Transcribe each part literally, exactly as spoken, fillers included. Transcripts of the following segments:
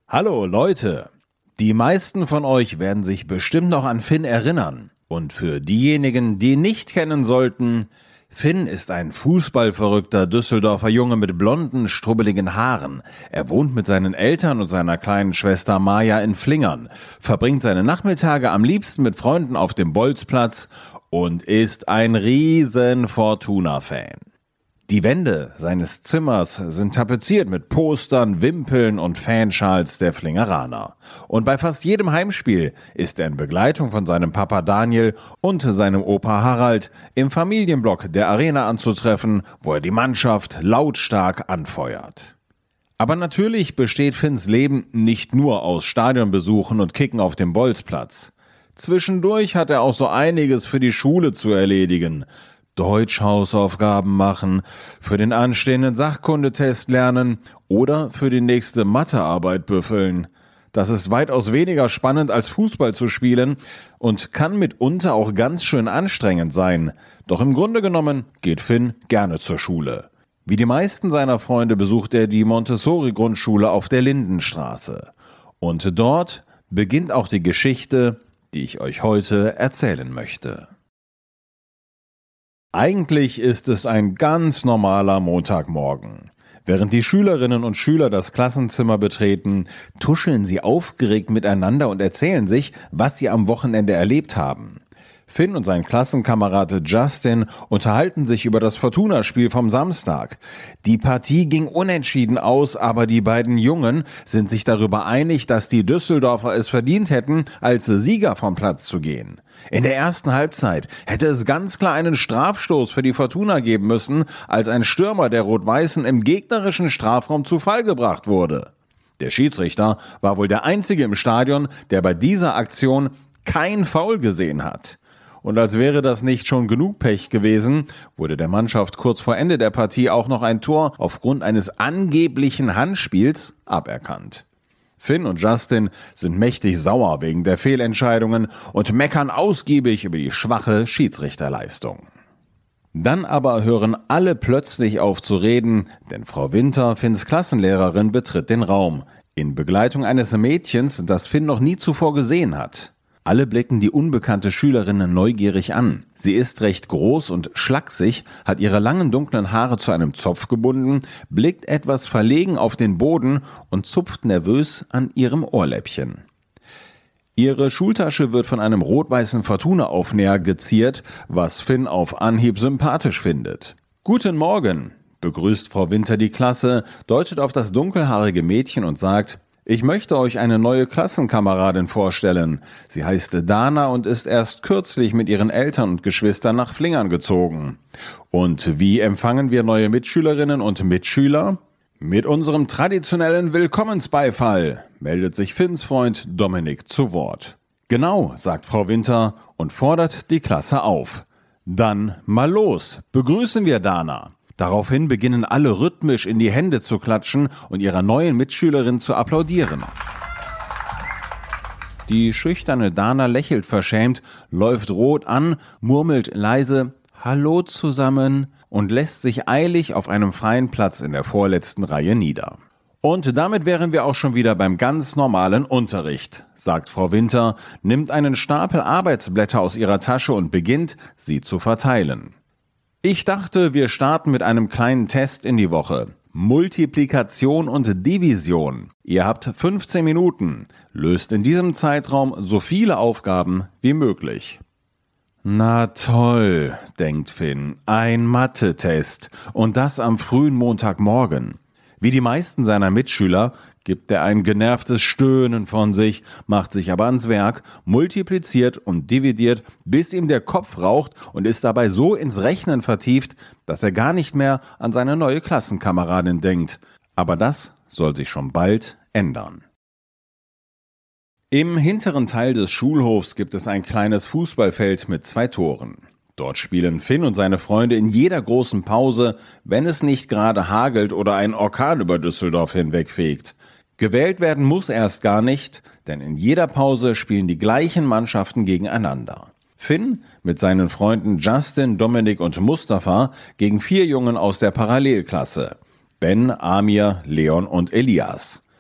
Hallo Leute! Die meisten von euch werden sich bestimmt noch an Finn erinnern. Und für diejenigen, die ihn nicht kennen sollten, Finn ist ein fußballverrückter Düsseldorfer Junge mit blonden, strubbeligen Haaren. Er wohnt mit seinen Eltern und seiner kleinen Schwester Maja in Flingern, verbringt seine Nachmittage am liebsten mit Freunden auf dem Bolzplatz und ist ein riesen Fortuna-Fan. Die Wände seines Zimmers sind tapeziert mit Postern, Wimpeln und Fanschals der Flingeraner. Und bei fast jedem Heimspiel ist er in Begleitung von seinem Papa Daniel und seinem Opa Harald im Familienblock der Arena anzutreffen, wo er die Mannschaft lautstark anfeuert. Aber natürlich besteht Finns Leben nicht nur aus Stadionbesuchen und Kicken auf dem Bolzplatz. Zwischendurch hat er auch so einiges für die Schule zu erledigen. Deutsch-Hausaufgaben machen, für den anstehenden Sachkundetest lernen oder für die nächste Mathearbeit büffeln. Das ist weitaus weniger spannend als Fußball zu spielen und kann mitunter auch ganz schön anstrengend sein. Doch im Grunde genommen geht Finn gerne zur Schule. Wie die meisten seiner Freunde besucht er die Montessori-Grundschule auf der Lindenstraße. Und dort beginnt auch die Geschichte, die ich euch heute erzählen möchte. Eigentlich ist es ein ganz normaler Montagmorgen. Während die Schülerinnen und Schüler das Klassenzimmer betreten, tuscheln sie aufgeregt miteinander und erzählen sich, was sie am Wochenende erlebt haben. Finn und sein Klassenkamerad Justin unterhalten sich über das Fortuna-Spiel vom Samstag. Die Partie ging unentschieden aus, aber die beiden Jungen sind sich darüber einig, dass die Düsseldorfer es verdient hätten, als Sieger vom Platz zu gehen. In der ersten Halbzeit hätte es ganz klar einen Strafstoß für die Fortuna geben müssen, als ein Stürmer der Rot-Weißen im gegnerischen Strafraum zu Fall gebracht wurde. Der Schiedsrichter war wohl der Einzige im Stadion, der bei dieser Aktion kein Foul gesehen hat. Und als wäre das nicht schon genug Pech gewesen, wurde der Mannschaft kurz vor Ende der Partie auch noch ein Tor aufgrund eines angeblichen Handspiels aberkannt. Finn und Justin sind mächtig sauer wegen der Fehlentscheidungen und meckern ausgiebig über die schwache Schiedsrichterleistung. Dann aber hören alle plötzlich auf zu reden, denn Frau Winter, Finns Klassenlehrerin, betritt den Raum, in Begleitung eines Mädchens, das Finn noch nie zuvor gesehen hat. Alle blicken die unbekannte Schülerin neugierig an. Sie ist recht groß und schlaksig, hat ihre langen dunklen Haare zu einem Zopf gebunden, blickt etwas verlegen auf den Boden und zupft nervös an ihrem Ohrläppchen. Ihre Schultasche wird von einem rot-weißen Fortuna-Aufnäher geziert, was Finn auf Anhieb sympathisch findet. »Guten Morgen«, begrüßt Frau Winter die Klasse, deutet auf das dunkelhaarige Mädchen und sagt: »Ich möchte euch eine neue Klassenkameradin vorstellen. Sie heißt Dana und ist erst kürzlich mit ihren Eltern und Geschwistern nach Flingern gezogen. Und wie empfangen wir neue Mitschülerinnen und Mitschüler? Mit unserem traditionellen Willkommensbeifall«, meldet sich Finns Freund Dominik zu Wort. »Genau«, sagt Frau Winter und fordert die Klasse auf. »Dann mal los, begrüßen wir Dana.« Daraufhin beginnen alle rhythmisch in die Hände zu klatschen und ihrer neuen Mitschülerin zu applaudieren. Die schüchterne Dana lächelt verschämt, läuft rot an, murmelt leise »Hallo zusammen« und lässt sich eilig auf einem freien Platz in der vorletzten Reihe nieder. Und damit wären wir auch schon wieder beim ganz normalen Unterricht, sagt Frau Winter, nimmt einen Stapel Arbeitsblätter aus ihrer Tasche und beginnt, sie zu verteilen. Ich dachte, wir starten mit einem kleinen Test in die Woche. Multiplikation und Division. Ihr habt fünfzehn Minuten. Löst in diesem Zeitraum so viele Aufgaben wie möglich. Na toll, denkt Finn, ein Mathe-Test. Und das am frühen Montagmorgen. Wie die meisten seiner Mitschüler gibt er ein genervtes Stöhnen von sich, macht sich aber ans Werk, multipliziert und dividiert, bis ihm der Kopf raucht und ist dabei so ins Rechnen vertieft, dass er gar nicht mehr an seine neue Klassenkameradin denkt. Aber das soll sich schon bald ändern. Im hinteren Teil des Schulhofs gibt es ein kleines Fußballfeld mit zwei Toren. Dort spielen Finn und seine Freunde in jeder großen Pause, wenn es nicht gerade hagelt oder ein Orkan über Düsseldorf hinwegfegt. Gewählt werden muss erst gar nicht, denn in jeder Pause spielen die gleichen Mannschaften gegeneinander. Finn mit seinen Freunden Justin, Dominik und Mustafa gegen vier Jungen aus der Parallelklasse: Ben, Amir, Leon und Elias.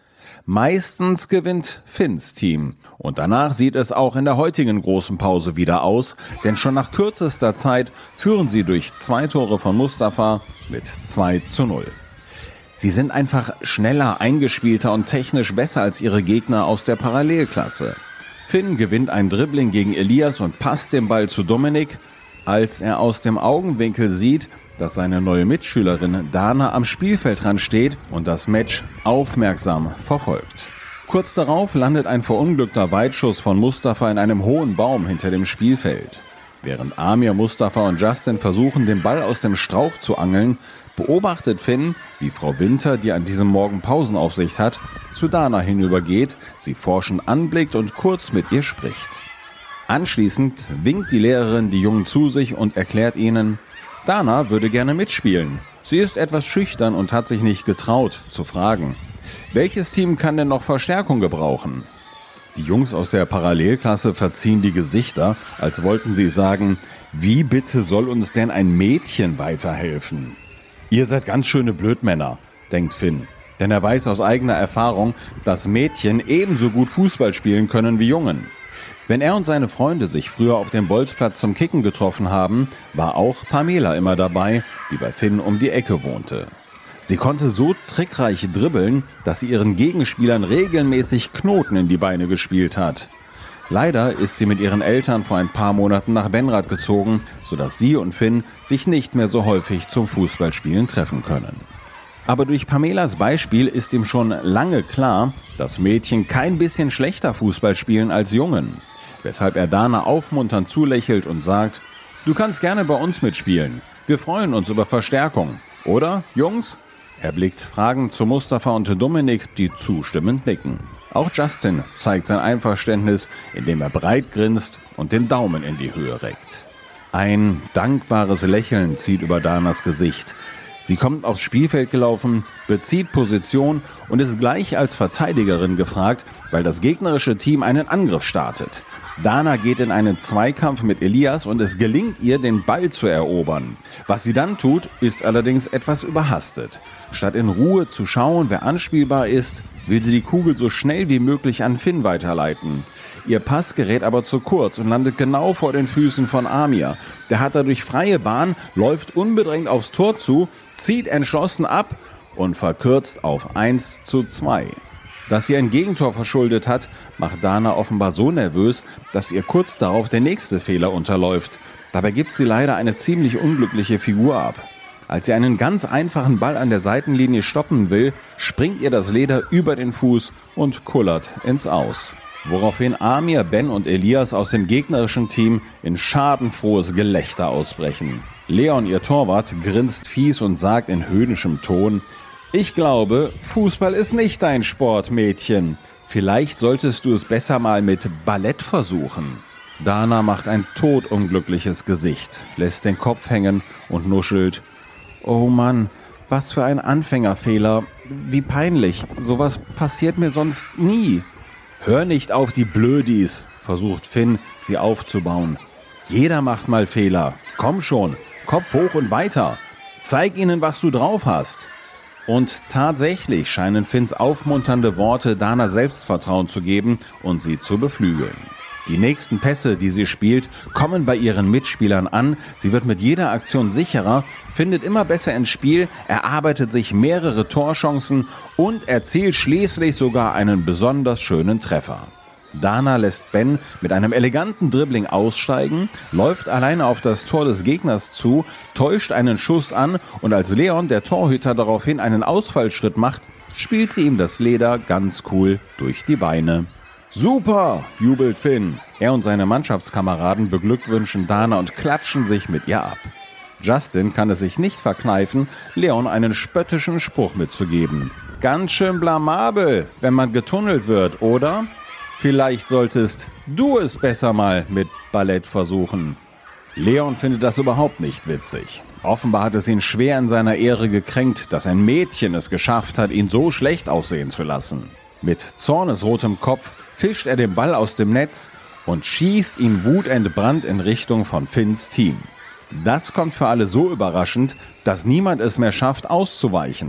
Meistens gewinnt Finns Team. Und danach sieht es auch in der heutigen großen Pause wieder aus, denn schon nach kürzester Zeit führen sie durch zwei Tore von Mustafa mit zwei zu null. Sie sind einfach schneller, eingespielter und technisch besser als ihre Gegner aus der Parallelklasse. Finn gewinnt ein Dribbling gegen Elias und passt den Ball zu Dominik, als er aus dem Augenwinkel sieht, dass seine neue Mitschülerin Dana am Spielfeldrand steht und das Match aufmerksam verfolgt. Kurz darauf landet ein verunglückter Weitschuss von Mustafa in einem hohen Baum hinter dem Spielfeld. Während Amir, Mustafa und Justin versuchen, den Ball aus dem Strauch zu angeln, beobachtet Finn, wie Frau Winter, die an diesem Morgen Pausenaufsicht hat, zu Dana hinübergeht, sie forschend anblickt und kurz mit ihr spricht. Anschließend winkt die Lehrerin die Jungen zu sich und erklärt ihnen, Dana würde gerne mitspielen. Sie ist etwas schüchtern und hat sich nicht getraut, zu fragen. Welches Team kann denn noch Verstärkung gebrauchen? Die Jungs aus der Parallelklasse verziehen die Gesichter, als wollten sie sagen, wie bitte soll uns denn ein Mädchen weiterhelfen? Ihr seid ganz schöne Blödmänner, denkt Finn. Denn er weiß aus eigener Erfahrung, dass Mädchen ebenso gut Fußball spielen können wie Jungen. Wenn er und seine Freunde sich früher auf dem Bolzplatz zum Kicken getroffen haben, war auch Pamela immer dabei, die bei Finn um die Ecke wohnte. Sie konnte so trickreich dribbeln, dass sie ihren Gegenspielern regelmäßig Knoten in die Beine gespielt hat. Leider ist sie mit ihren Eltern vor ein paar Monaten nach Benrath gezogen, sodass sie und Finn sich nicht mehr so häufig zum Fußballspielen treffen können. Aber durch Pamelas Beispiel ist ihm schon lange klar, dass Mädchen kein bisschen schlechter Fußball spielen als Jungen. Weshalb er Dana aufmunternd zulächelt und sagt, du kannst gerne bei uns mitspielen. Wir freuen uns über Verstärkung. Oder, Jungs? Er blickt fragend zu Mustafa und Dominik, die zustimmend nicken. Auch Justin zeigt sein Einverständnis, indem er breit grinst und den Daumen in die Höhe reckt. Ein dankbares Lächeln zieht über Danas Gesicht. Sie kommt aufs Spielfeld gelaufen, bezieht Position und ist gleich als Verteidigerin gefragt, weil das gegnerische Team einen Angriff startet. Dana geht in einen Zweikampf mit Elias und es gelingt ihr, den Ball zu erobern. Was sie dann tut, ist allerdings etwas überhastet. Statt in Ruhe zu schauen, wer anspielbar ist, will sie die Kugel so schnell wie möglich an Finn weiterleiten. Ihr Pass gerät aber zu kurz und landet genau vor den Füßen von Amir. Der hat dadurch freie Bahn, läuft unbedrängt aufs Tor zu, zieht entschlossen ab und verkürzt auf eins zu zwei. Dass sie ein Gegentor verschuldet hat, macht Dana offenbar so nervös, dass ihr kurz darauf der nächste Fehler unterläuft. Dabei gibt sie leider eine ziemlich unglückliche Figur ab. Als sie einen ganz einfachen Ball an der Seitenlinie stoppen will, springt ihr das Leder über den Fuß und kullert ins Aus. Woraufhin Amir, Ben und Elias aus dem gegnerischen Team in schadenfrohes Gelächter ausbrechen. Leon, ihr Torwart, grinst fies und sagt in höhnischem Ton, ich glaube, Fußball ist nicht dein Sport, Mädchen. Vielleicht solltest du es besser mal mit Ballett versuchen. Dana macht ein todunglückliches Gesicht, lässt den Kopf hängen und nuschelt, oh Mann, was für ein Anfängerfehler. Wie peinlich, sowas passiert mir sonst nie. Hör nicht auf die Blödis, versucht Finn, sie aufzubauen. Jeder macht mal Fehler. Komm schon, Kopf hoch und weiter. Zeig ihnen, was du drauf hast. Und tatsächlich scheinen Finns aufmunternde Worte Dana Selbstvertrauen zu geben und sie zu beflügeln. Die nächsten Pässe, die sie spielt, kommen bei ihren Mitspielern an. Sie wird mit jeder Aktion sicherer, findet immer besser ins Spiel, erarbeitet sich mehrere Torchancen und erzielt schließlich sogar einen besonders schönen Treffer. Dana lässt Ben mit einem eleganten Dribbling aussteigen, läuft alleine auf das Tor des Gegners zu, täuscht einen Schuss an und als Leon, der Torhüter, daraufhin einen Ausfallschritt macht, spielt sie ihm das Leder ganz cool durch die Beine. Super, jubelt Finn. Er und seine Mannschaftskameraden beglückwünschen Dana und klatschen sich mit ihr ab. Justin kann es sich nicht verkneifen, Leon einen spöttischen Spruch mitzugeben. Ganz schön blamabel, wenn man getunnelt wird, oder? Vielleicht solltest du es besser mal mit Ballett versuchen. Leon findet das überhaupt nicht witzig. Offenbar hat es ihn schwer in seiner Ehre gekränkt, dass ein Mädchen es geschafft hat, ihn so schlecht aussehen zu lassen. Mit zornesrotem Kopf fischt er den Ball aus dem Netz und schießt ihn wutentbrannt in Richtung von Finns Team. Das kommt für alle so überraschend, dass niemand es mehr schafft, auszuweichen.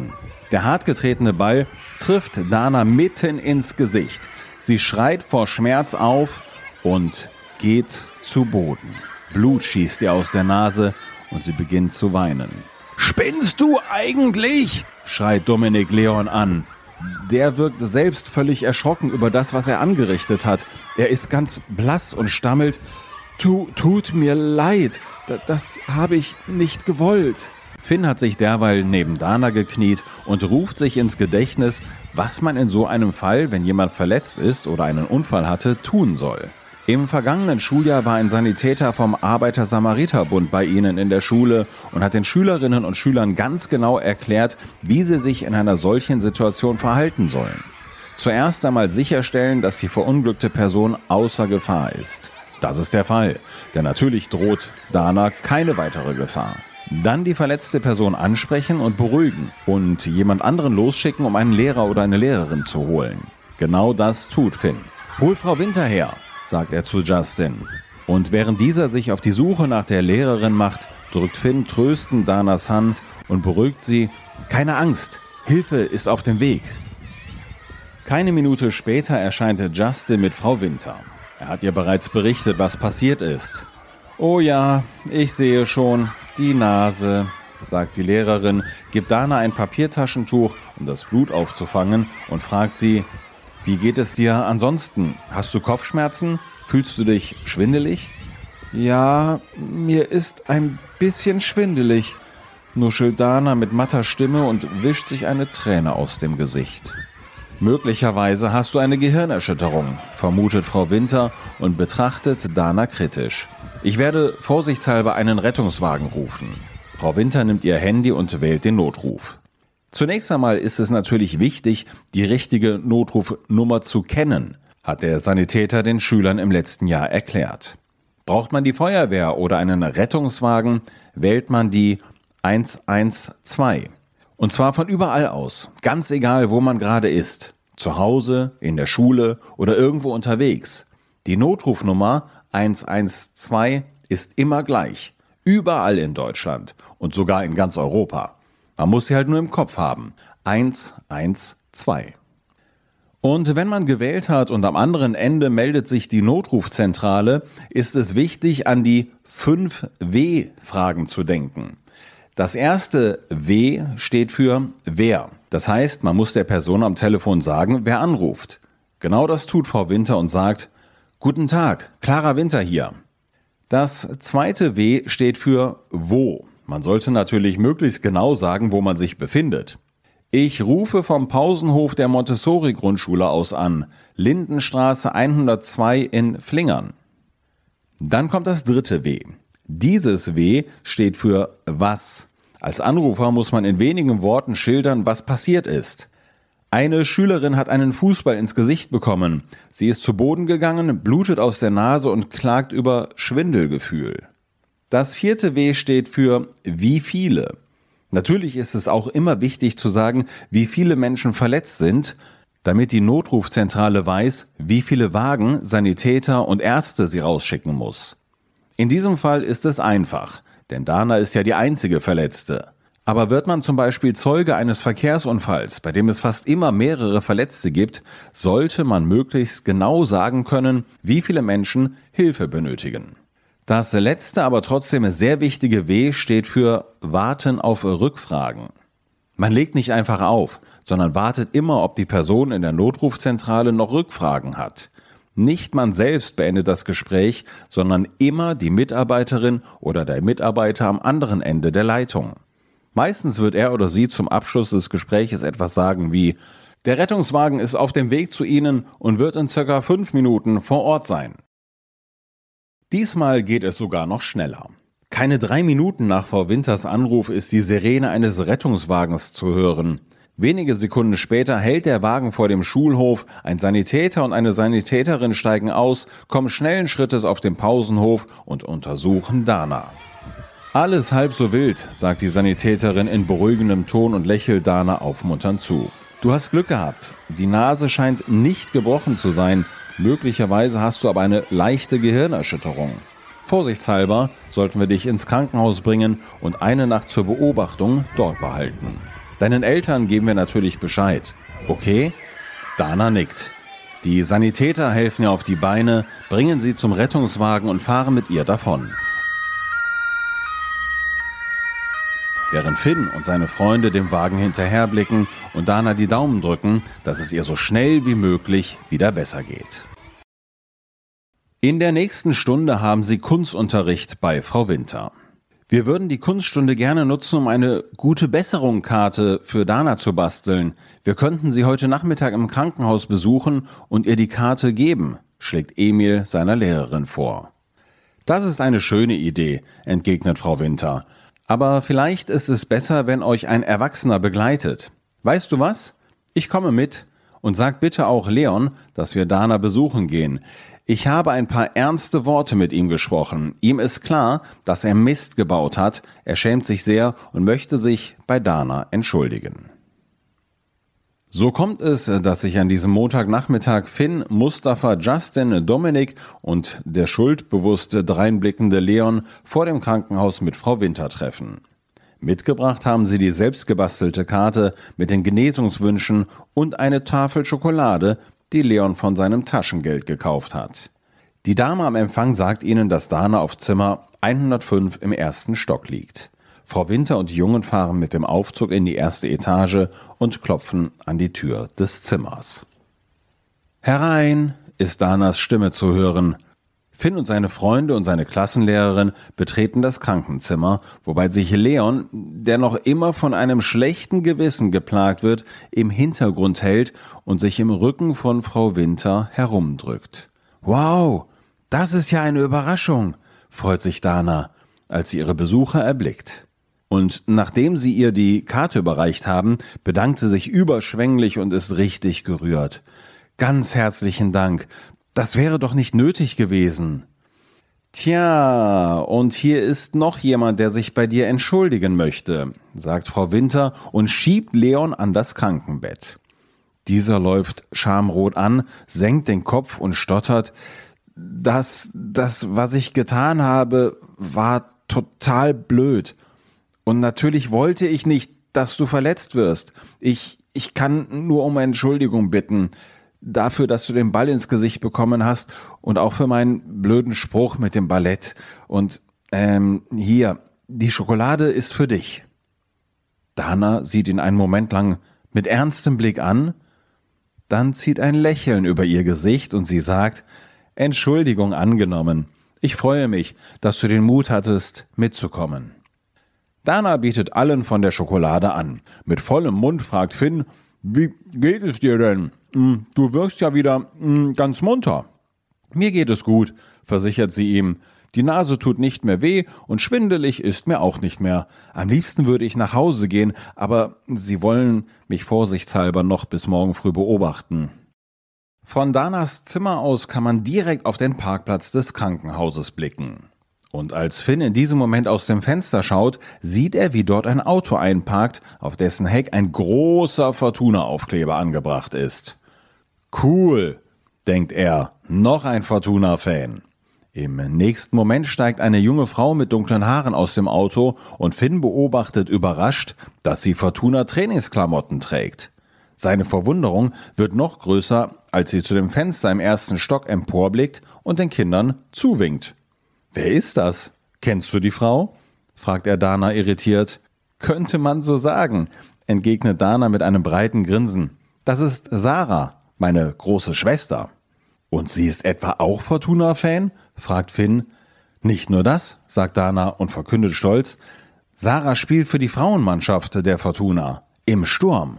Der hartgetretene Ball trifft Dana mitten ins Gesicht. Sie schreit vor Schmerz auf und geht zu Boden. Blut schießt ihr aus der Nase und sie beginnt zu weinen. »Spinnst du eigentlich?« schreit Dominik Leon an. Der wirkt selbst völlig erschrocken über das, was er angerichtet hat. Er ist ganz blass und stammelt, tu, »Tut mir leid, D- das habe ich nicht gewollt.« Finn hat sich derweil neben Dana gekniet und ruft sich ins Gedächtnis, was man in so einem Fall, wenn jemand verletzt ist oder einen Unfall hatte, tun soll. Im vergangenen Schuljahr war ein Sanitäter vom Arbeiter-Samariter-Bund bei ihnen in der Schule und hat den Schülerinnen und Schülern ganz genau erklärt, wie sie sich in einer solchen Situation verhalten sollen. Zuerst einmal sicherstellen, dass die verunglückte Person außer Gefahr ist. Das ist der Fall, denn natürlich droht Dana keine weitere Gefahr. Dann die verletzte Person ansprechen und beruhigen und jemand anderen losschicken, um einen Lehrer oder eine Lehrerin zu holen. Genau das tut Finn. »Hol Frau Winter her«, sagt er zu Justin. Und während dieser sich auf die Suche nach der Lehrerin macht, drückt Finn tröstend Danas Hand und beruhigt sie. »Keine Angst, Hilfe ist auf dem Weg.« Keine Minute später erscheint Justin mit Frau Winter. Er hat ihr bereits berichtet, was passiert ist. »Oh ja, ich sehe schon, die Nase«, sagt die Lehrerin, gibt Dana ein Papiertaschentuch, um das Blut aufzufangen und fragt sie, »Wie geht es dir ansonsten? Hast du Kopfschmerzen? Fühlst du dich schwindelig?« »Ja, mir ist ein bisschen schwindelig«, nuschelt Dana mit matter Stimme und wischt sich eine Träne aus dem Gesicht. »Möglicherweise hast du eine Gehirnerschütterung«, vermutet Frau Winter und betrachtet Dana kritisch. »Ich werde vorsichtshalber einen Rettungswagen rufen.« Frau Winter nimmt ihr Handy und wählt den Notruf. Zunächst einmal ist es natürlich wichtig, die richtige Notrufnummer zu kennen, hat der Sanitäter den Schülern im letzten Jahr erklärt. Braucht man die Feuerwehr oder einen Rettungswagen, wählt man die eins eins zwei. Und zwar von überall aus, ganz egal, wo man gerade ist. Zu Hause, in der Schule oder irgendwo unterwegs. Die Notrufnummer eins eins zwei ist immer gleich. Überall in Deutschland und sogar in ganz Europa. Man muss sie halt nur im Kopf haben. eins eins zwei. Und wenn man gewählt hat und am anderen Ende meldet sich die Notrufzentrale, ist es wichtig, an die fünf W-Fragen zu denken. Das erste W steht für wer. Das heißt, man muss der Person am Telefon sagen, wer anruft. Genau das tut Frau Winter und sagt, »Guten Tag, Clara Winter hier.« Das zweite W steht für wo. Man sollte natürlich möglichst genau sagen, wo man sich befindet. Ich rufe vom Pausenhof der Montessori-Grundschule aus an, Lindenstraße hundertzwei in Flingern. Dann kommt das dritte W. Dieses W steht für was. Als Anrufer muss man in wenigen Worten schildern, was passiert ist. Eine Schülerin hat einen Fußball ins Gesicht bekommen. Sie ist zu Boden gegangen, blutet aus der Nase und klagt über Schwindelgefühl. Das vierte W steht für wie viele. Natürlich ist es auch immer wichtig zu sagen, wie viele Menschen verletzt sind, damit die Notrufzentrale weiß, wie viele Wagen, Sanitäter und Ärzte sie rausschicken muss. In diesem Fall ist es einfach, denn Dana ist ja die einzige Verletzte. Aber wird man zum Beispiel Zeuge eines Verkehrsunfalls, bei dem es fast immer mehrere Verletzte gibt, sollte man möglichst genau sagen können, wie viele Menschen Hilfe benötigen. Das letzte, aber trotzdem sehr wichtige W steht für Warten auf Rückfragen. Man legt nicht einfach auf, sondern wartet immer, ob die Person in der Notrufzentrale noch Rückfragen hat. Nicht man selbst beendet das Gespräch, sondern immer die Mitarbeiterin oder der Mitarbeiter am anderen Ende der Leitung. Meistens wird er oder sie zum Abschluss des Gespräches etwas sagen wie: Der Rettungswagen ist auf dem Weg zu Ihnen und wird in circa fünf Minuten vor Ort sein. Diesmal geht es sogar noch schneller. Keine drei Minuten nach Frau Winters Anruf ist die Sirene eines Rettungswagens zu hören. Wenige Sekunden später hält der Wagen vor dem Schulhof, ein Sanitäter und eine Sanitäterin steigen aus, kommen schnellen Schrittes auf den Pausenhof und untersuchen Dana. Alles halb so wild, sagt die Sanitäterin in beruhigendem Ton und lächelt Dana aufmunternd zu. Du hast Glück gehabt. Die Nase scheint nicht gebrochen zu sein. Möglicherweise hast du aber eine leichte Gehirnerschütterung. Vorsichtshalber sollten wir dich ins Krankenhaus bringen und eine Nacht zur Beobachtung dort behalten. Deinen Eltern geben wir natürlich Bescheid. Okay? Dana nickt. Die Sanitäter helfen ihr auf die Beine, bringen sie zum Rettungswagen und fahren mit ihr davon. Während Finn und seine Freunde dem Wagen hinterherblicken und Dana die Daumen drücken, dass es ihr so schnell wie möglich wieder besser geht. In der nächsten Stunde haben sie Kunstunterricht bei Frau Winter. Wir würden die Kunststunde gerne nutzen, um eine gute Besserung-Karte für Dana zu basteln. Wir könnten sie heute Nachmittag im Krankenhaus besuchen und ihr die Karte geben, schlägt Emil seiner Lehrerin vor. Das ist eine schöne Idee, entgegnet Frau Winter. Aber vielleicht ist es besser, wenn euch ein Erwachsener begleitet. Weißt du was? Ich komme mit und sag bitte auch Leon, dass wir Dana besuchen gehen. Ich habe ein paar ernste Worte mit ihm gesprochen. Ihm ist klar, dass er Mist gebaut hat. Er schämt sich sehr und möchte sich bei Dana entschuldigen. So kommt es, dass sich an diesem Montagnachmittag Finn, Mustafa, Justin, Dominik und der schuldbewusste, dreinblickende Leon vor dem Krankenhaus mit Frau Winter treffen. Mitgebracht haben sie die selbstgebastelte Karte mit den Genesungswünschen und eine Tafel Schokolade, die Leon von seinem Taschengeld gekauft hat. Die Dame am Empfang sagt ihnen, dass Dana auf Zimmer hundertfünf im ersten Stock liegt. Frau Winter und die Jungen fahren mit dem Aufzug in die erste Etage und klopfen an die Tür des Zimmers. Herein, ist Danas Stimme zu hören. Finn und seine Freunde und seine Klassenlehrerin betreten das Krankenzimmer, wobei sich Leon, der noch immer von einem schlechten Gewissen geplagt wird, im Hintergrund hält und sich im Rücken von Frau Winter herumdrückt. »Wow, das ist ja eine Überraschung«, freut sich Dana, als sie ihre Besucher erblickt. Und nachdem sie ihr die Karte überreicht haben, bedankt sie sich überschwänglich und ist richtig gerührt. »Ganz herzlichen Dank. Das wäre doch nicht nötig gewesen.« »Tja, und hier ist noch jemand, der sich bei dir entschuldigen möchte«, sagt Frau Winter und schiebt Leon an das Krankenbett. Dieser läuft schamrot an, senkt den Kopf und stottert: Das, das, was ich getan habe, war total blöd. Und natürlich wollte ich nicht, dass du verletzt wirst. Ich, ich kann nur um Entschuldigung bitten. Dafür, dass du den Ball ins Gesicht bekommen hast und auch für meinen blöden Spruch mit dem Ballett. Und ähm, hier, die Schokolade ist für dich.« Dana sieht ihn einen Moment lang mit ernstem Blick an, dann zieht ein Lächeln über ihr Gesicht und sie sagt: »Entschuldigung angenommen. Ich freue mich, dass du den Mut hattest, mitzukommen.« Dana bietet allen von der Schokolade an. Mit vollem Mund fragt Finn: »Wie geht es dir denn? Du wirkst ja wieder ganz munter.« »Mir geht es gut«, versichert sie ihm. »Die Nase tut nicht mehr weh und schwindelig ist mir auch nicht mehr. Am liebsten würde ich nach Hause gehen, aber sie wollen mich vorsichtshalber noch bis morgen früh beobachten.« Von Danas Zimmer aus kann man direkt auf den Parkplatz des Krankenhauses blicken. Und als Finn in diesem Moment aus dem Fenster schaut, sieht er, wie dort ein Auto einparkt, auf dessen Heck ein großer Fortuna-Aufkleber angebracht ist. »Cool«, denkt er, noch ein Fortuna-Fan. Im nächsten Moment steigt eine junge Frau mit dunklen Haaren aus dem Auto und Finn beobachtet überrascht, dass sie Fortuna-Trainingsklamotten trägt. Seine Verwunderung wird noch größer, als sie zu dem Fenster im ersten Stock emporblickt und den Kindern zuwinkt. »Wer ist das? Kennst du die Frau?«, fragt er Dana irritiert. »Könnte man so sagen«, entgegnet Dana mit einem breiten Grinsen. »Das ist Sarah, meine große Schwester.« »Und sie ist etwa auch Fortuna-Fan?«, fragt Finn. »Nicht nur das«, sagt Dana und verkündet stolz, »Sarah spielt für die Frauenmannschaft der Fortuna, im Sturm.«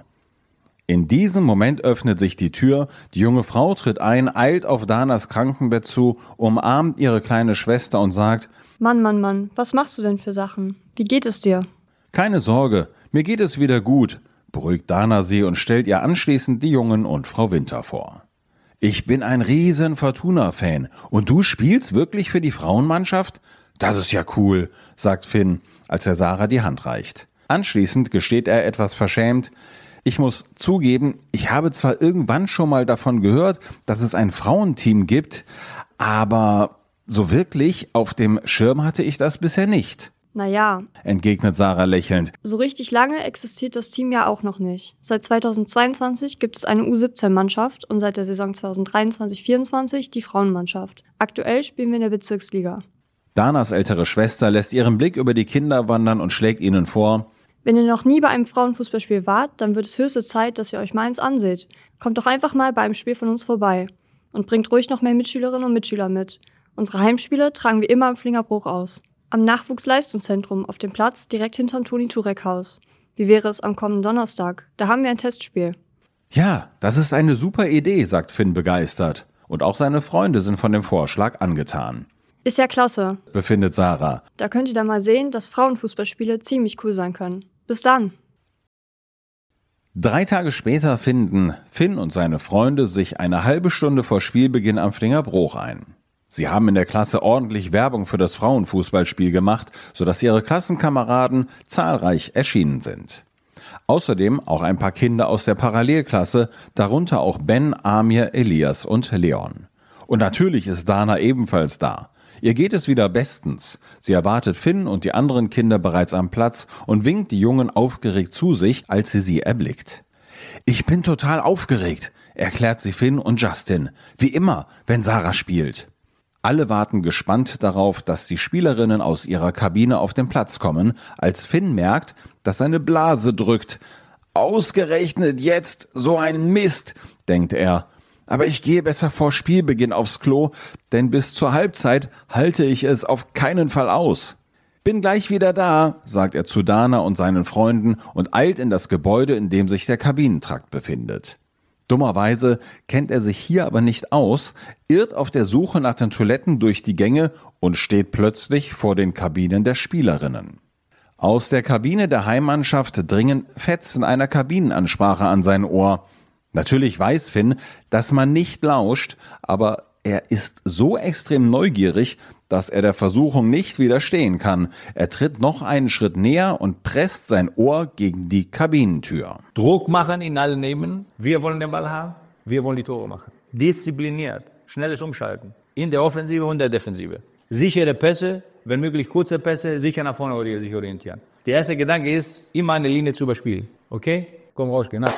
In diesem Moment öffnet sich die Tür, die junge Frau tritt ein, eilt auf Danas Krankenbett zu, umarmt ihre kleine Schwester und sagt: »Mann, Mann, Mann, was machst du denn für Sachen? Wie geht es dir?« »Keine Sorge, mir geht es wieder gut«, beruhigt Dana sie und stellt ihr anschließend die Jungen und Frau Winter vor. »Ich bin ein riesen Fortuna-Fan. Und du spielst wirklich für die Frauenmannschaft? Das ist ja cool«, sagt Finn, als er Sarah die Hand reicht. Anschließend gesteht er etwas verschämt: »Ich muss zugeben, ich habe zwar irgendwann schon mal davon gehört, dass es ein Frauenteam gibt, aber so wirklich auf dem Schirm hatte ich das bisher nicht.« Naja, entgegnet Sarah lächelnd. so richtig lange existiert das Team ja auch noch nicht. Seit zweitausendzweiundzwanzig gibt es eine U siebzehn-Mannschaft und seit der Saison zweitausenddreiundzwanzig vierundzwanzig die Frauenmannschaft. Aktuell spielen wir in der Bezirksliga. Danas ältere Schwester lässt ihren Blick über die Kinder wandern und schlägt ihnen vor: Wenn ihr noch nie bei einem Frauenfußballspiel wart, dann wird es höchste Zeit, dass ihr euch mal eins anseht. Kommt doch einfach mal bei einem Spiel von uns vorbei. Und bringt ruhig noch mehr Mitschülerinnen und Mitschüler mit. Unsere Heimspiele tragen wir immer am Flingerbruch aus. Am Nachwuchsleistungszentrum auf dem Platz direkt hinterm Toni-Turek-Haus. Wie wäre es am kommenden Donnerstag? Da haben wir ein Testspiel. Ja, das ist eine super Idee, sagt Finn begeistert. Und auch seine Freunde sind von dem Vorschlag angetan. Ist ja klasse, befindet Sarah. Da könnt ihr dann mal sehen, dass Frauenfußballspiele ziemlich cool sein können. Bis dann. Drei Tage später finden Finn und seine Freunde sich eine halbe Stunde vor Spielbeginn am Flingerbruch ein. Sie haben in der Klasse ordentlich Werbung für das Frauenfußballspiel gemacht, sodass ihre Klassenkameraden zahlreich erschienen sind. Außerdem auch ein paar Kinder aus der Parallelklasse, darunter auch Ben, Amir, Elias und Leon. Und natürlich ist Dana ebenfalls da. Ihr geht es wieder bestens. Sie erwartet Finn und die anderen Kinder bereits am Platz und winkt die Jungen aufgeregt zu sich, als sie sie erblickt. »Ich bin total aufgeregt«, erklärt sie Finn und Justin. Wie immer, wenn Sarah spielt. Alle warten gespannt darauf, dass die Spielerinnen aus ihrer Kabine auf den Platz kommen, als Finn merkt, dass seine Blase drückt. »Ausgerechnet jetzt so ein Mist«, denkt er. »Aber ich gehe besser vor Spielbeginn aufs Klo, denn bis zur Halbzeit halte ich es auf keinen Fall aus.« »Bin gleich wieder da«, sagt er zu Dana und seinen Freunden und eilt in das Gebäude, in dem sich der Kabinentrakt befindet. Dummerweise kennt er sich hier aber nicht aus, irrt auf der Suche nach den Toiletten durch die Gänge und steht plötzlich vor den Kabinen der Spielerinnen. Aus der Kabine der Heimmannschaft dringen Fetzen einer Kabinenansprache an sein Ohr. Natürlich weiß Finn, dass man nicht lauscht, aber er ist so extrem neugierig, dass er der Versuchung nicht widerstehen kann. Er tritt noch einen Schritt näher und presst sein Ohr gegen die Kabinentür. Druck machen, ihn alle nehmen. Wir wollen den Ball haben, wir wollen die Tore machen. Diszipliniert, schnelles Umschalten. In der Offensive und der Defensive. Sichere Pässe, wenn möglich kurze Pässe, sicher nach vorne oder sich orientieren. Der erste Gedanke ist, immer eine Linie zu überspielen. Okay? Komm raus, genau.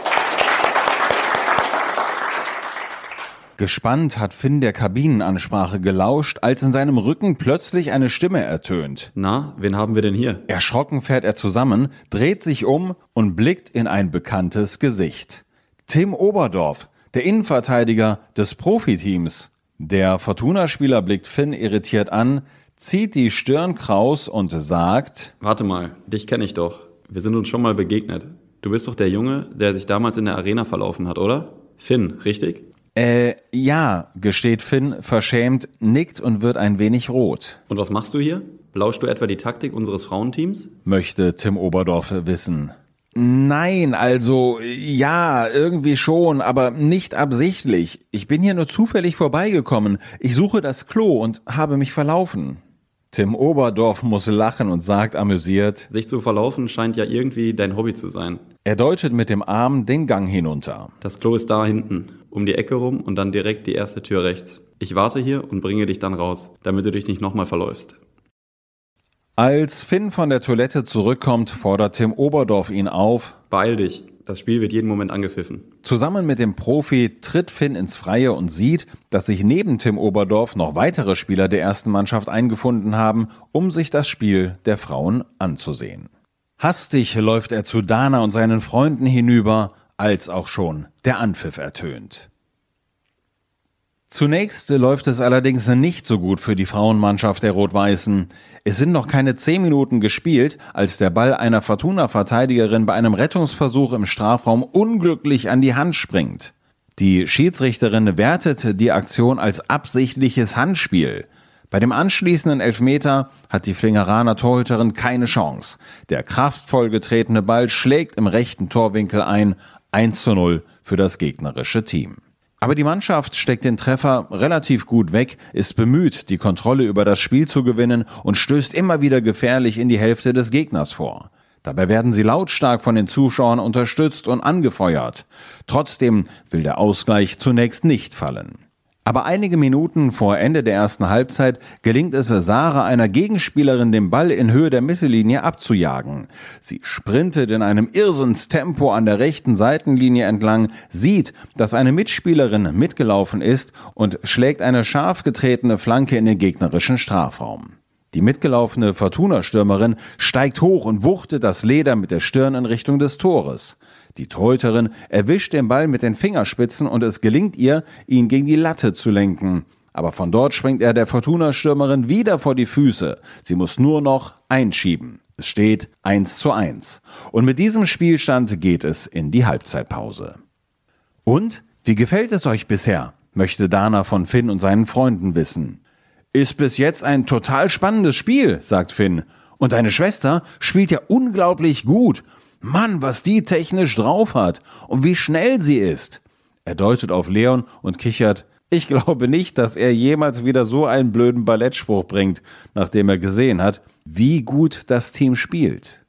Gespannt hat Finn der Kabinenansprache gelauscht, als in seinem Rücken plötzlich eine Stimme ertönt. Na, wen haben wir denn hier? Erschrocken fährt er zusammen, dreht sich um und blickt in ein bekanntes Gesicht. Tim Oberdorf, der Innenverteidiger des Profiteams. Der Fortuna-Spieler blickt Finn irritiert an, zieht die Stirn kraus und sagt: Warte mal, dich kenne ich doch. Wir sind uns schon mal begegnet. Du bist doch der Junge, der sich damals in der Arena verlaufen hat, oder? Finn, richtig? Äh, ja, gesteht Finn, verschämt, nickt und wird ein wenig rot. Und was machst du hier? Lauschst du etwa die Taktik unseres Frauenteams? Möchte Tim Oberdorf wissen. Nein, also, ja, irgendwie schon, aber nicht absichtlich. Ich bin hier nur zufällig vorbeigekommen. Ich suche das Klo und habe mich verlaufen. Tim Oberdorf muss lachen und sagt amüsiert: Sich zu verlaufen scheint ja irgendwie dein Hobby zu sein. Er deutet mit dem Arm den Gang hinunter. Das Klo ist da hinten, um die Ecke rum und dann direkt die erste Tür rechts. Ich warte hier und bringe dich dann raus, damit du dich nicht nochmal verläufst. Als Finn von der Toilette zurückkommt, fordert Tim Oberdorf ihn auf: Beeil dich, das Spiel wird jeden Moment angepfiffen. Zusammen mit dem Profi tritt Finn ins Freie und sieht, dass sich neben Tim Oberdorf noch weitere Spieler der ersten Mannschaft eingefunden haben, um sich das Spiel der Frauen anzusehen. Hastig läuft er zu Dana und seinen Freunden hinüber, als auch schon der Anpfiff ertönt. Zunächst läuft es allerdings nicht so gut für die Frauenmannschaft der Rot-Weißen. Es sind noch keine zehn Minuten gespielt, als der Ball einer Fortuna-Verteidigerin bei einem Rettungsversuch im Strafraum unglücklich an die Hand springt. Die Schiedsrichterin wertet die Aktion als absichtliches Handspiel. Bei dem anschließenden Elfmeter hat die Flingeraner Torhüterin keine Chance. Der kraftvoll getretene Ball schlägt im rechten Torwinkel ein, eins zu null für das gegnerische Team. Aber die Mannschaft steckt den Treffer relativ gut weg, ist bemüht, die Kontrolle über das Spiel zu gewinnen und stößt immer wieder gefährlich in die Hälfte des Gegners vor. Dabei werden sie lautstark von den Zuschauern unterstützt und angefeuert. Trotzdem will der Ausgleich zunächst nicht fallen. Aber einige Minuten vor Ende der ersten Halbzeit gelingt es Sarah, einer Gegenspielerin, den Ball in Höhe der Mittellinie abzujagen. Sie sprintet in einem Irrsinnstempo an der rechten Seitenlinie entlang, sieht, dass eine Mitspielerin mitgelaufen ist und schlägt eine scharf getretene Flanke in den gegnerischen Strafraum. Die mitgelaufene Fortuna-Stürmerin steigt hoch und wuchtet das Leder mit der Stirn in Richtung des Tores. Die Torhüterin erwischt den Ball mit den Fingerspitzen und es gelingt ihr, ihn gegen die Latte zu lenken. Aber von dort springt er der Fortuna-Stürmerin wieder vor die Füße. Sie muss nur noch einschieben. Es steht eins zu eins. Und mit diesem Spielstand geht es in die Halbzeitpause. Und, wie gefällt es euch bisher? Möchte Dana von Finn und seinen Freunden wissen. Ist bis jetzt ein total spannendes Spiel, sagt Finn. Und deine Schwester spielt ja unglaublich gut. Mann, was die technisch drauf hat und wie schnell sie ist. Er deutet auf Leon und kichert. Ich glaube nicht, dass er jemals wieder so einen blöden Ballettspruch bringt, nachdem er gesehen hat, wie gut das Team spielt.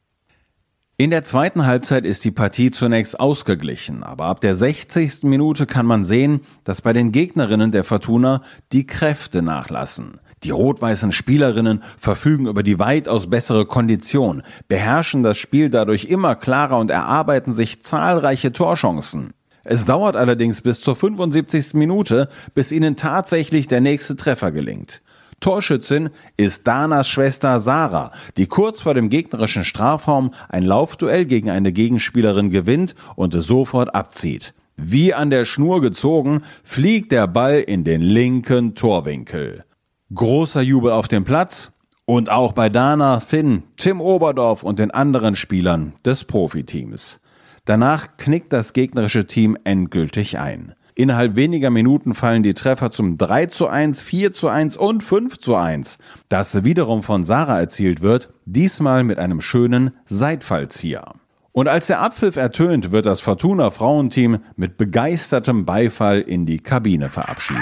In der zweiten Halbzeit ist die Partie zunächst ausgeglichen, aber ab der sechzigsten Minute kann man sehen, dass bei den Gegnerinnen der Fortuna die Kräfte nachlassen. Die rot-weißen Spielerinnen verfügen über die weitaus bessere Kondition, beherrschen das Spiel dadurch immer klarer und erarbeiten sich zahlreiche Torchancen. Es dauert allerdings bis zur fünfundsiebzigsten Minute, bis ihnen tatsächlich der nächste Treffer gelingt. Torschützin ist Danas Schwester Sarah, die kurz vor dem gegnerischen Strafraum ein Laufduell gegen eine Gegenspielerin gewinnt und es sofort abzieht. Wie an der Schnur gezogen, fliegt der Ball in den linken Torwinkel. Großer Jubel auf dem Platz und auch bei Dana, Finn, Tim Oberdorf und den anderen Spielern des Profiteams. Danach knickt das gegnerische Team endgültig ein. Innerhalb weniger Minuten fallen die Treffer zum drei zu eins, vier zu eins und fünf zu eins, das wiederum von Sarah erzielt wird, diesmal mit einem schönen Seitfallzieher. Und als der Abpfiff ertönt, wird das Fortuna-Frauenteam mit begeistertem Beifall in die Kabine verabschiedet.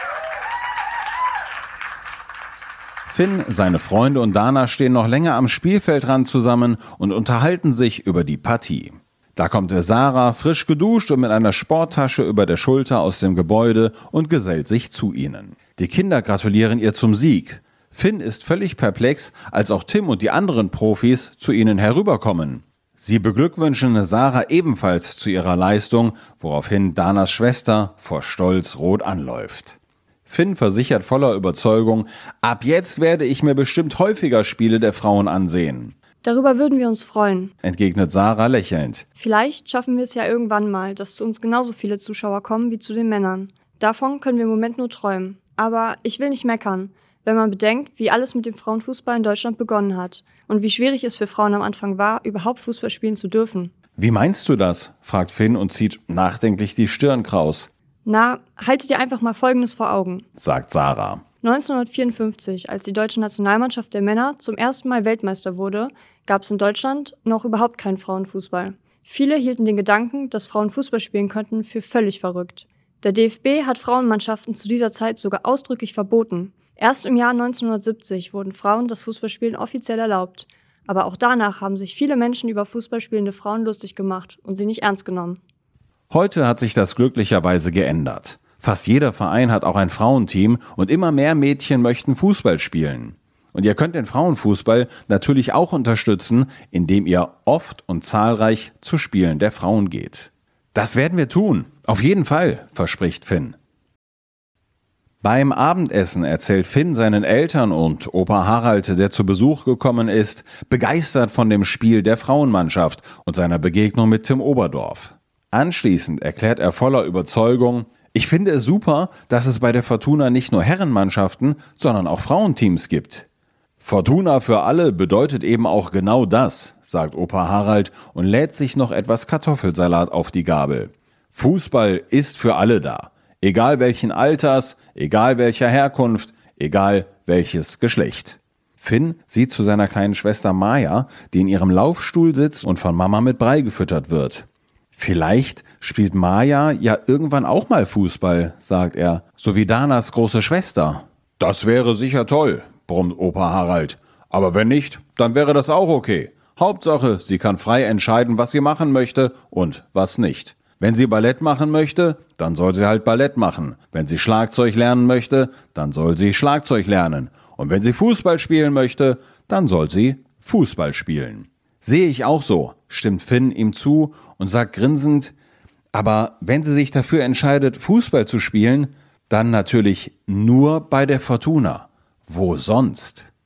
Finn, seine Freunde und Dana stehen noch länger am Spielfeldrand zusammen und unterhalten sich über die Partie. Da kommt Sarah, frisch geduscht und mit einer Sporttasche über der Schulter aus dem Gebäude und gesellt sich zu ihnen. Die Kinder gratulieren ihr zum Sieg. Finn ist völlig perplex, als auch Tim und die anderen Profis zu ihnen herüberkommen. Sie beglückwünschen Sarah ebenfalls zu ihrer Leistung, woraufhin Danas Schwester vor Stolz rot anläuft. Finn versichert voller Überzeugung, ab jetzt werde ich mir bestimmt häufiger Spiele der Frauen ansehen. Darüber würden wir uns freuen, entgegnet Sarah lächelnd. Vielleicht schaffen wir es ja irgendwann mal, dass zu uns genauso viele Zuschauer kommen wie zu den Männern. Davon können wir im Moment nur träumen. Aber ich will nicht meckern, wenn man bedenkt, wie alles mit dem Frauenfußball in Deutschland begonnen hat und wie schwierig es für Frauen am Anfang war, überhaupt Fußball spielen zu dürfen. Wie meinst du das? Fragt Finn und zieht nachdenklich die Stirn kraus. Na, halte dir einfach mal Folgendes vor Augen, sagt Sarah. neunzehnhundertvierundfünfzig, als die deutsche Nationalmannschaft der Männer zum ersten Mal Weltmeister wurde, gab es in Deutschland noch überhaupt keinen Frauenfußball. Viele hielten den Gedanken, dass Frauen Fußball spielen könnten, für völlig verrückt. Der D F B hat Frauenmannschaften zu dieser Zeit sogar ausdrücklich verboten. Erst im Jahr neunzehnhundertsiebzig wurden Frauen das Fußballspielen offiziell erlaubt. Aber auch danach haben sich viele Menschen über Fußballspielende Frauen lustig gemacht und sie nicht ernst genommen. Heute hat sich das glücklicherweise geändert. Fast jeder Verein hat auch ein Frauenteam und immer mehr Mädchen möchten Fußball spielen. Und ihr könnt den Frauenfußball natürlich auch unterstützen, indem ihr oft und zahlreich zu Spielen der Frauen geht. Das werden wir tun. Auf jeden Fall, verspricht Finn. Beim Abendessen erzählt Finn seinen Eltern und Opa Harald, der zu Besuch gekommen ist, begeistert von dem Spiel der Frauenmannschaft und seiner Begegnung mit Tim Oberdorf. Anschließend erklärt er voller Überzeugung, ich finde es super, dass es bei der Fortuna nicht nur Herrenmannschaften, sondern auch Frauenteams gibt. Fortuna für alle bedeutet eben auch genau das, sagt Opa Harald und lädt sich noch etwas Kartoffelsalat auf die Gabel. Fußball ist für alle da. Egal welchen Alters, egal welcher Herkunft, egal welches Geschlecht. Finn sieht zu seiner kleinen Schwester Maja, die in ihrem Laufstuhl sitzt und von Mama mit Brei gefüttert wird. Vielleicht spielt Maja ja irgendwann auch mal Fußball, sagt er, so wie Danas große Schwester. Das wäre sicher toll, brummt Opa Harald. Aber wenn nicht, dann wäre das auch okay. Hauptsache, sie kann frei entscheiden, was sie machen möchte und was nicht. Wenn sie Ballett machen möchte, dann soll sie halt Ballett machen. Wenn sie Schlagzeug lernen möchte, dann soll sie Schlagzeug lernen. Und wenn sie Fußball spielen möchte, dann soll sie Fußball spielen. Sehe ich auch so, stimmt Finn ihm zu und sagt grinsend, aber wenn sie sich dafür entscheidet, Fußball zu spielen, dann natürlich nur bei der Fortuna. Wo sonst?